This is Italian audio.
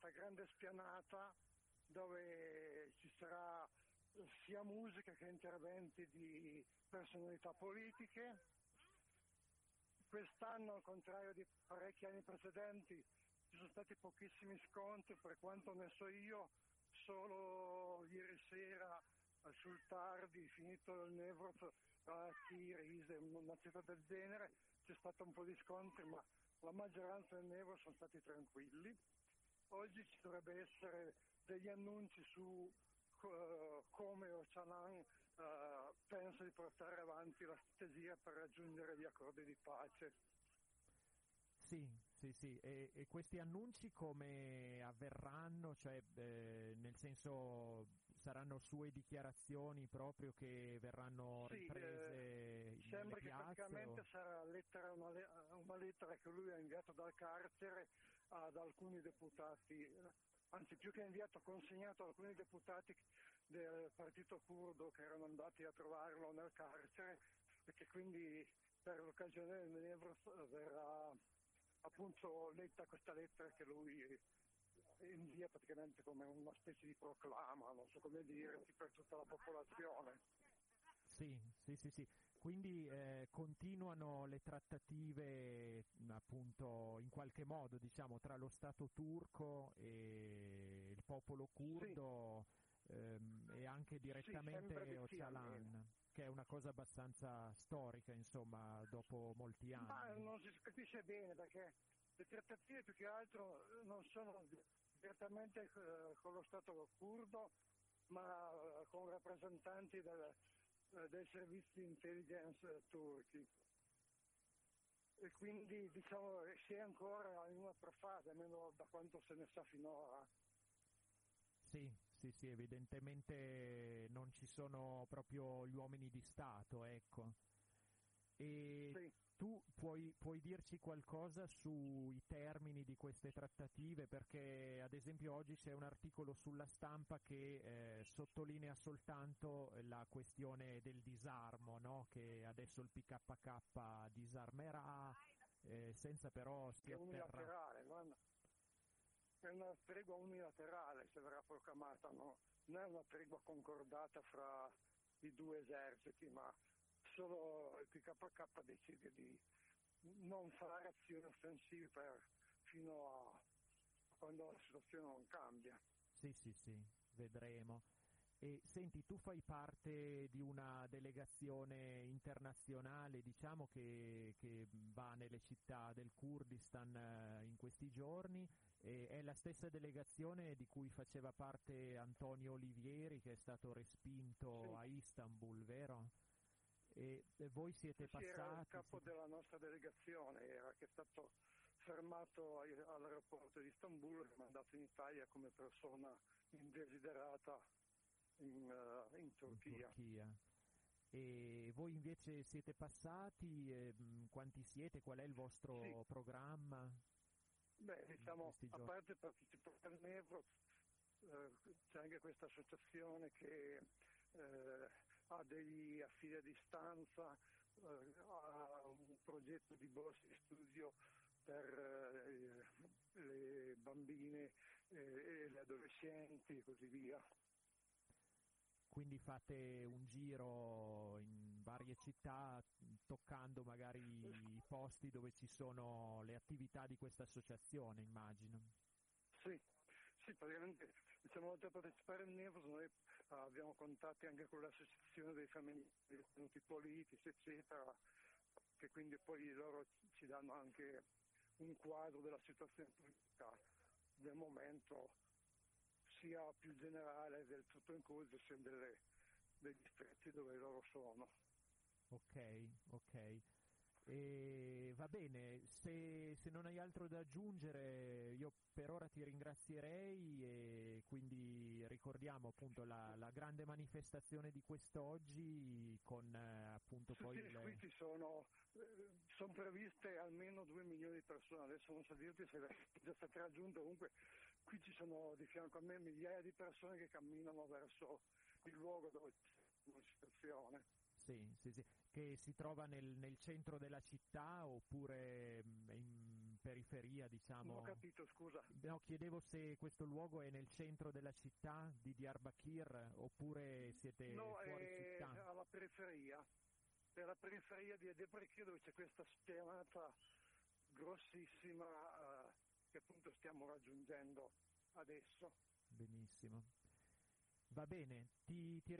questa grande spianata dove ci sarà sia musica che interventi di personalità politiche. Quest'anno, al contrario di parecchi anni precedenti, ci sono stati pochissimi scontri, per quanto ne so io, solo ieri sera sul tardi, finito il Nevroz, a Chirise, una città del genere, c'è stato un po' di scontri, ma la maggioranza del Nevroz sono stati tranquilli. Oggi ci dovrebbe essere degli annunci su come Öcalan pensa di portare avanti la strategia per raggiungere gli accordi di pace. Sì. E questi annunci come avverranno? Cioè, nel senso, saranno sue dichiarazioni proprio che verranno riprese sembra nelle che piazze? praticamente sarà una lettera che lui ha inviato dal carcere ad alcuni deputati, anzi più che inviato, consegnato ad alcuni deputati del partito curdo che erano andati a trovarlo nel carcere, perché quindi per l'occasione del Nevroz verrà appunto letta questa lettera che lui invia praticamente come una specie di proclama, non so come dire, per tutta la popolazione. Sì. Quindi continuano le trattative appunto in qualche modo, diciamo, tra lo Stato turco e il popolo curdo, e anche direttamente Öcalan, che è una cosa abbastanza storica, insomma, dopo molti anni. Ma non si capisce bene, perché le trattative più che altro non sono direttamente con lo Stato curdo, ma con rappresentanti dei servizi di intelligence turchi. E quindi diciamo si è ancora in una prefase, almeno da quanto se ne sa finora. Sì, evidentemente non ci sono proprio gli uomini di Stato, ecco. E sì. Tu puoi dirci qualcosa sui termini di queste trattative, perché ad esempio oggi c'è un articolo sulla Stampa che sottolinea soltanto la questione del disarmo, no? Che adesso il PKK disarmerà, senza però si atterrà. È unilaterale, è una tregua unilaterale se verrà proclamata, no? Non è una tregua concordata fra i due eserciti, ma solo il PKK decide di non fare azioni offensive fino a quando la situazione non cambia. Sì, vedremo. E senti, tu fai parte di una delegazione internazionale, diciamo, che va nelle città del Kurdistan in questi giorni, e è la stessa delegazione di cui faceva parte Antonio Olivieri, che è stato respinto a Istanbul, vero? E voi siete passati... Era il capo della nostra delegazione, che è stato fermato all'aeroporto di Istanbul e mandato in Italia come persona indesiderata in Turchia. E voi invece siete passati? Quanti siete? Qual è il vostro programma? Beh, diciamo, a parte partecipare al Nevroz, c'è anche questa associazione che ha degli affidi a distanza, ha un progetto di borse di studio per le bambine e le adolescenti e così via. Quindi fate un giro in varie città toccando magari i posti dove ci sono le attività di questa associazione, immagino. Sì, praticamente diciamo, oltre a partecipare al Nevroz noi abbiamo contatti anche con l'associazione dei familiari dei detenuti politici, eccetera, che quindi poi loro ci danno anche un quadro della situazione politica del momento, sia più generale del tutto in corso, sia dei distretti dove loro sono. Ok. E va bene, se non hai altro da aggiungere io per ora ti ringrazierei, e quindi ricordiamo appunto la grande manifestazione di quest'oggi con appunto poi qui sono previste almeno 2 milioni di persone, adesso non so dirti se è già state raggiunte, comunque qui ci sono di fianco a me migliaia di persone che camminano verso il luogo dove c'è una situazione. Sì, che si trova nel centro della città oppure in periferia, diciamo. Non ho capito, scusa. No, chiedevo se questo luogo è nel centro della città di Diyarbakir oppure siete No, fuori è città. alla periferia. È alla periferia di Diyarbakir, dove c'è questa spianata grossissima che appunto stiamo raggiungendo adesso. Benissimo. Va bene, ti